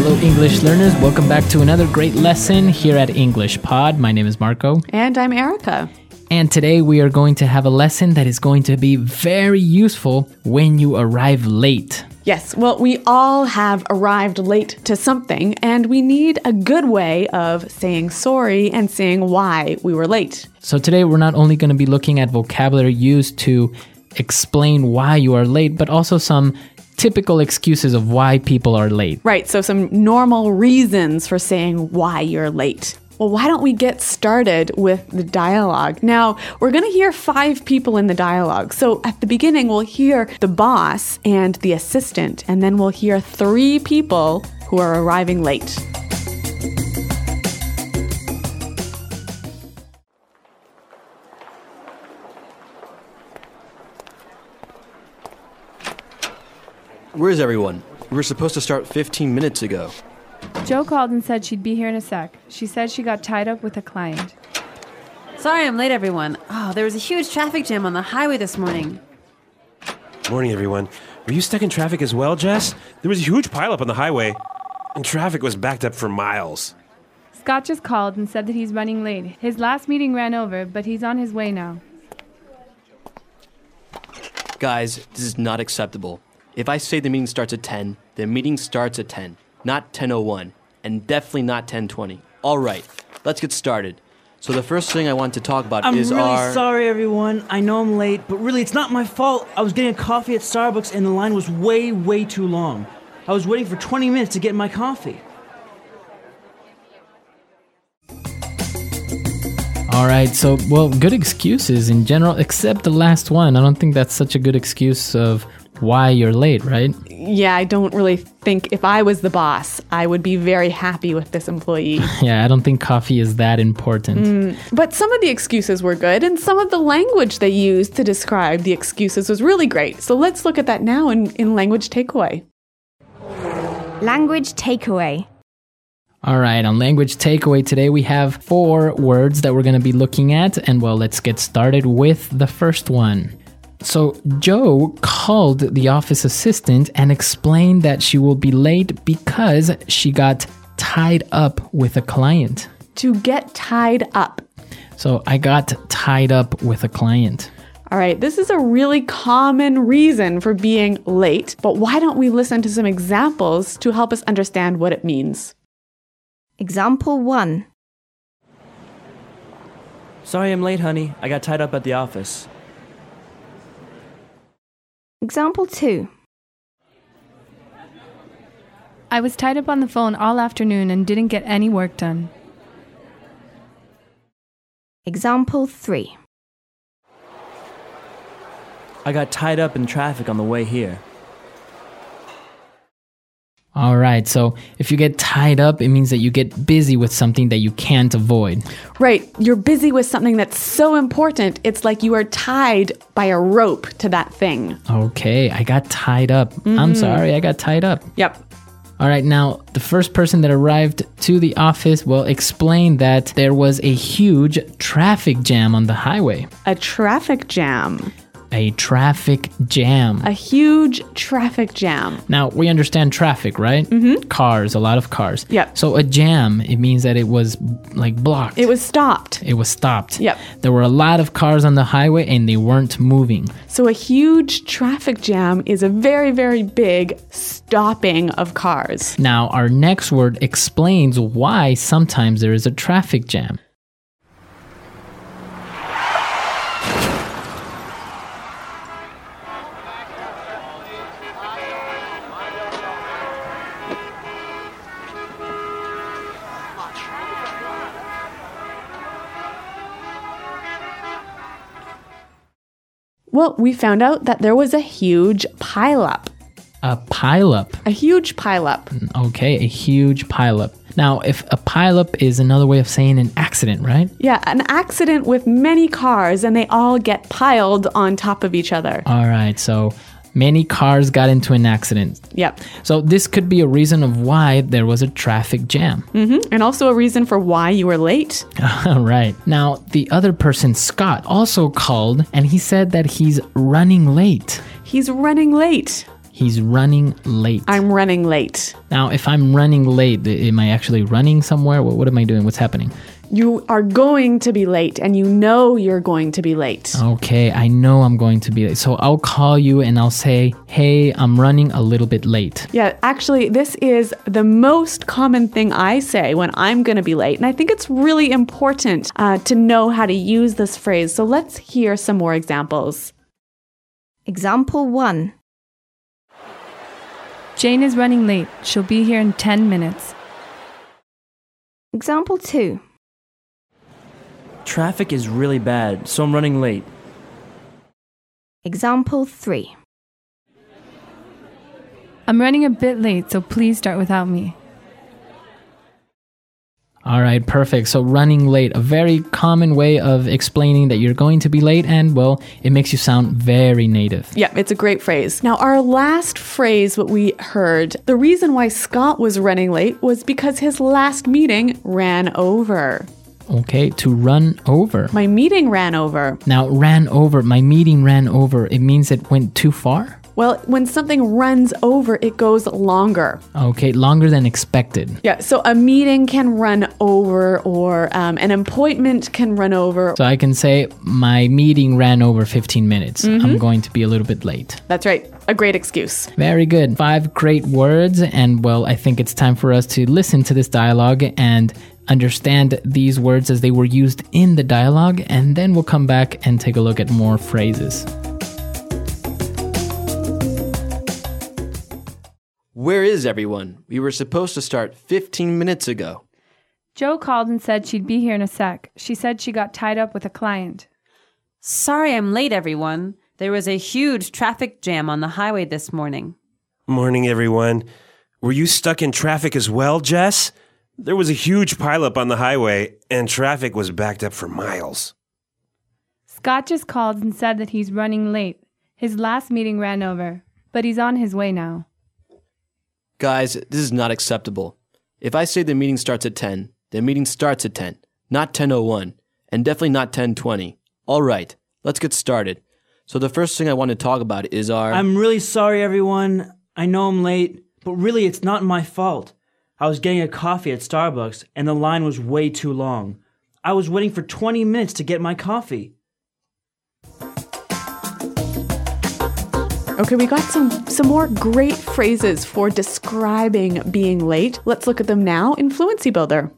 Hello, English learners. Welcome back to another great lesson here at English Pod. My name is Marco. And I'm Erica. And today we are going to have a lesson that is going to be very useful when you arrive late. Yes, well, we all have arrived late to something, and we need a good way of saying sorry and saying why we were late. So today we're not only going to be looking at vocabulary used to explain why you are late, but also some typical excuses of why people are late. Right, so some normal reasons for saying why you're late. Well, why don't we get started with the dialogue? Now, we're going to hear 5 people in the dialogue. So at the beginning, we'll hear the boss and the assistant, and then we'll hear 3 people who are arriving late. Where's everyone? We were supposed to start 15 minutes ago. Jo called and said she'd be here in a sec. She said she got tied up with a client. Sorry I'm late, everyone. Oh, there was a huge traffic jam on the highway this morning. Morning, everyone. Were you stuck in traffic as well, Jess? There was a huge pileup on the highway, and traffic was backed up for miles. Scott just called and said that he's running late. His last meeting ran over, but he's on his way now. Guys, this is not acceptable. If I say the meeting starts at 10, the meeting starts at 10, not 10:01, and definitely not 10:20. All right, let's get started. So the first thing I want to talk about is I'm really sorry, everyone. I know I'm late, but really, it's not my fault. I was getting a coffee at Starbucks, and the line was way too long. I was waiting for 20 minutes to get my coffee. All right, so, good excuses in general, except the last one. I don't think that's such a good excuse of why you're late, right? Yeah, I don't really think if I was the boss, I would be very happy with this employee. Yeah, I don't think coffee is that important. But some of the excuses were good, and some of the language they used to describe the excuses was really great. So let's look at that now in Language Takeaway. Language Takeaway. All right, on Language Takeaway today, we have 4 words that we're going to be looking at. And let's get started with the first one. So Jo called the office assistant and explained that she will be late because she got tied up with a client. To get tied up. So I got tied up with a client. All right, this is a really common reason for being late, but why don't we listen to some examples to help us understand what it means? Example 1. Sorry I'm late, honey. I got tied up at the office. Example 2. I was tied up on the phone all afternoon and didn't get any work done. Example 3. I got tied up in traffic on the way here. All right, so if you get tied up, it means that you get busy with something that you can't avoid. Right, you're busy with something that's so important, it's like you are tied by a rope to that thing. Okay, I got tied up. I'm sorry, I got tied up. Yep. All right, now, the first person that arrived to the office explained that there was a huge traffic jam on the highway. A traffic jam. A traffic jam. A huge traffic jam. Now, we understand traffic, right? Mm-hmm. Cars, a lot of cars. Yep. So a jam, it means that it was blocked. It was stopped. It was stopped. Yep. There were a lot of cars on the highway and they weren't moving. So a huge traffic jam is a very big stopping of cars. Now, our next word explains why sometimes there is a traffic jam. Well, we found out that there was a huge pileup. A pileup. A huge pileup. Okay, a huge pileup. Now, if a pileup is another way of saying an accident, right? Yeah, an accident with many cars and they all get piled on top of each other. All right, so many cars got into an accident. Yep. So this could be a reason of why there was a traffic jam. Mm-hmm. And also a reason for why you were late. Right. Now, the other person, Scott, also called and he said that he's running late. He's running late. He's running late. I'm running late. Now, if I'm running late, am I actually running somewhere? What am I doing? What's happening? You are going to be late, and you know you're going to be late. Okay, I know I'm going to be late. So I'll call you and I'll say, hey, I'm running a little bit late. Yeah, actually, this is the most common thing I say when I'm going to be late. And I think it's really important to know how to use this phrase. So let's hear some more examples. Example 1. Jane is running late. She'll be here in 10 minutes. Example 2. Traffic is really bad, so I'm running late. Example 3. I'm running a bit late, so please start without me. All right, perfect. So running late, a very common way of explaining that you're going to be late, and well, it makes you sound very native. Yeah, it's a great phrase. Now, our last phrase, what we heard, the reason why Scott was running late was because his last meeting ran over. Okay, to run over. My meeting ran over. Now, ran over, my meeting ran over, it means it went too far? Well, when something runs over, it goes longer. Okay, longer than expected. Yeah, so a meeting can run over, or an appointment can run over. So I can say, my meeting ran over 15 minutes. I'm going to be a little bit late. That's right, a great excuse. Very good. 5 great words, and well, I think it's time for us to listen to this dialogue and understand these words as they were used in the dialogue, and then we'll come back and take a look at more phrases. Where is everyone? We were supposed to start 15 minutes ago. Jo called and said she'd be here in a sec. She said she got tied up with a client. Sorry I'm late, everyone. There was a huge traffic jam on the highway this morning. Morning, everyone. Were you stuck in traffic as well, Jess? There was a huge pileup on the highway, and traffic was backed up for miles. Scott just called and said that he's running late. His last meeting ran over, but he's on his way now. Guys, this is not acceptable. If I say the meeting starts at 10, the meeting starts at 10, not 10:01, and definitely not 10:20. All right, let's get started. So the first thing I want to talk about is our... I'm really sorry, everyone. I know I'm late, but really it's not my fault. I was getting a coffee at Starbucks, and the line was way too long. I was waiting for 20 minutes to get my coffee. Okay, we got some more great phrases for describing being late. Let's look at them now in Fluency Builder.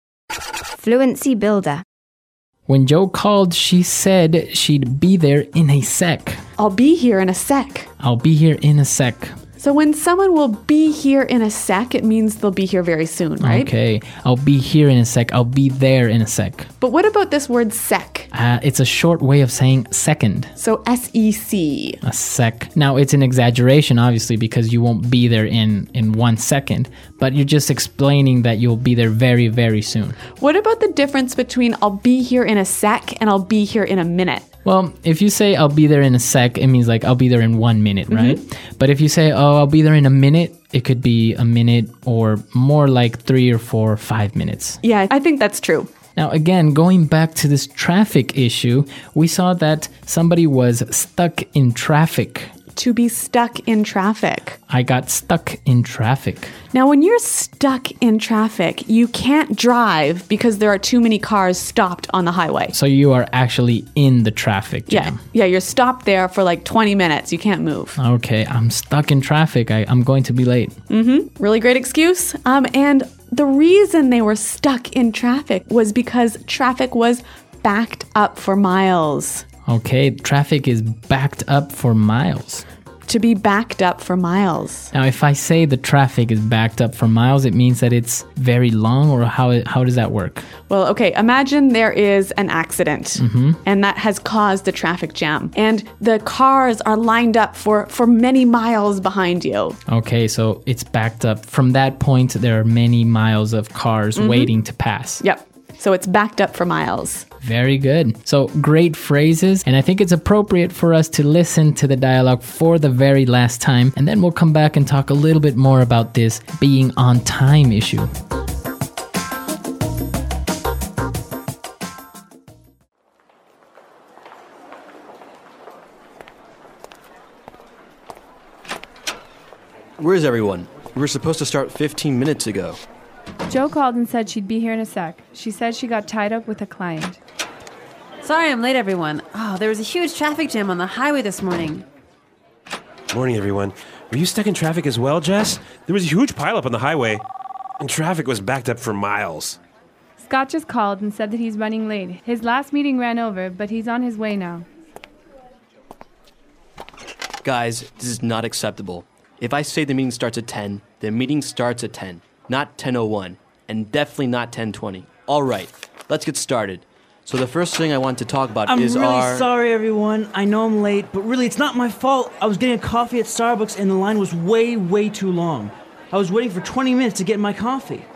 Fluency Builder. When Jo called, she said she'd be there in a sec. I'll be here in a sec. I'll be here in a sec. So when someone will be here in a sec, it means they'll be here very soon, right? Okay, I'll be here in a sec. I'll be there in a sec. But what about this word sec? It's a short way of saying second. So S-E-C. A sec. Now, it's an exaggeration, obviously, because you won't be there in 1 second, but you're just explaining that you'll be there very, very soon. What about the difference between I'll be here in a sec and I'll be here in a minute? Well, if you say I'll be there in a sec, it means like I'll be there in 1 minute, right? But if you say, oh, I'll be there in a minute, it could be a minute or more like 3 or 4 or 5 minutes. Yeah, I think that's true. Now, again, going back to this traffic issue, we saw that somebody was stuck in traffic. To be stuck in traffic. I got stuck in traffic. Now, when you're stuck in traffic, you can't drive because there are too many cars stopped on the highway. So you are actually in the traffic jam. Yeah, you're stopped there for like 20 minutes. You can't move. Okay, I'm stuck in traffic. I'm going to be late. Really great excuse. And the reason they were stuck in traffic was because traffic was backed up for miles. Okay, traffic is backed up for miles. To be backed up for miles. Now, if I say the traffic is backed up for miles, it means that it's very long, or how does that work? Well, okay, imagine there is an accident and that has caused a traffic jam and the cars are lined up for many miles behind you. Okay, so it's backed up. From that point, there are many miles of cars waiting to pass. Yep. So it's backed up for miles. Very good. So great phrases. And I think it's appropriate for us to listen to the dialogue for the very last time. And then we'll come back and talk a little bit more about this being on time issue. Where is everyone? We were supposed to start 15 minutes ago. Joe called and said she'd be here in a sec. She said she got tied up with a client. Sorry I'm late, everyone. Oh, there was a huge traffic jam on the highway this morning. Morning, everyone. Were you stuck in traffic as well, Jess? There was a huge pileup on the highway, and traffic was backed up for miles. Scott just called and said that he's running late. His last meeting ran over, but he's on his way now. Guys, this is not acceptable. If I say the meeting starts at 10, the meeting starts at 10, not 10:01, and definitely not 10:20. All right, let's get started. So the first thing I want to talk about I'm is really our... sorry, everyone. I know I'm late, but really, it's not my fault. I was getting a coffee at Starbucks, and the line was way too long. I was waiting for 20 minutes to get my coffee.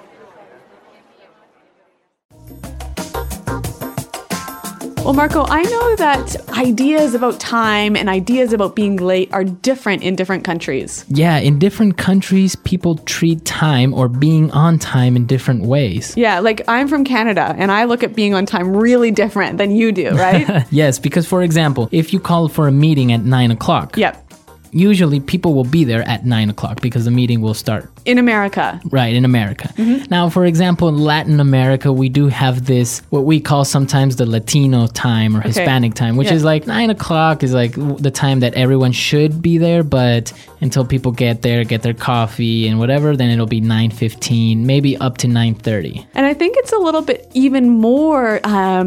Well, Marco, I know that ideas about time and ideas about being late are different in different countries. Yeah, in different countries, people treat time or being on time in different ways. Yeah, like I'm from Canada and I look at being on time really different than you do, right? Yes, because for example, if you call for a meeting at 9 o'clock, Yep. usually people will be there at 9 o'clock because the meeting will start. In America. Right, in America. Now, for example, in Latin America, we do have this, what we call sometimes the Latino time or Hispanic time, which is like 9 o'clock is like the time that everyone should be there, but until people get there, get their coffee and whatever, then it'll be 9:15, maybe up to 9:30. And I think it's a little bit even more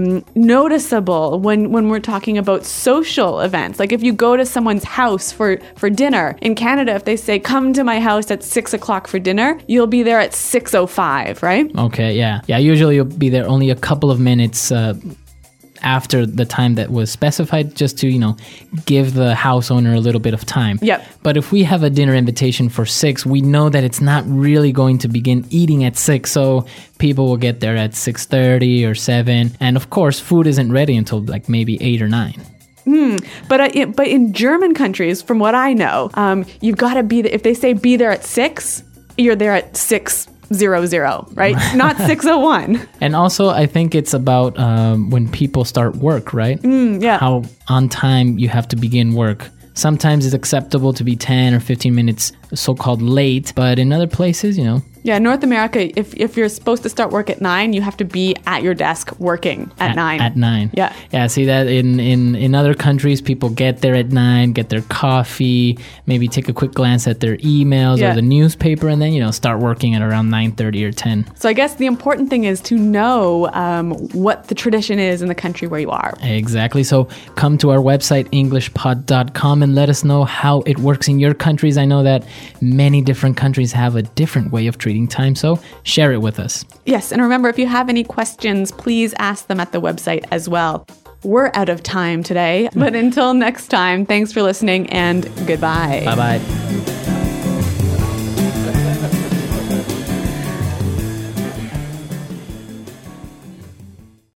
noticeable when we're talking about social events. Like if you go to someone's house for dinner, in Canada, if they say, come to my house at 6 o'clock for dinner, you'll be there at 6:05, right? Okay, yeah. Yeah, usually you'll be there only a couple of minutes after the time that was specified, just to, give the house owner a little bit of time. Yep. But if we have a dinner invitation for 6, we know that it's not really going to begin eating at 6, so people will get there at 6:30 or 7. And of course, food isn't ready until like maybe 8 or 9. But in German countries, from what I know, you've got to be there. If they say be there at 6, you're there at 6:00, right? Not 6:01. And also, I think it's about when people start work, right? Yeah. How on time you have to begin work. Sometimes it's acceptable to be 10 or 15 minutes so-called late, but in other places, Yeah, North America, if you're supposed to start work at 9, you have to be at your desk working at 9. At 9. Yeah. Yeah, see that in other countries, people get there at 9, get their coffee, maybe take a quick glance at their emails or the newspaper, and then, start working at around 9:30 or 10. So I guess the important thing is to know what the tradition is in the country where you are. Exactly. So come to our website, englishpod.com, and let us know how it works in your countries. I know that many different countries have a different way of treating time, so share it with us. Yes, and remember, if you have any questions, please ask them at the website as well. We're out of time today, but until next time, thanks for listening and goodbye. Bye-bye.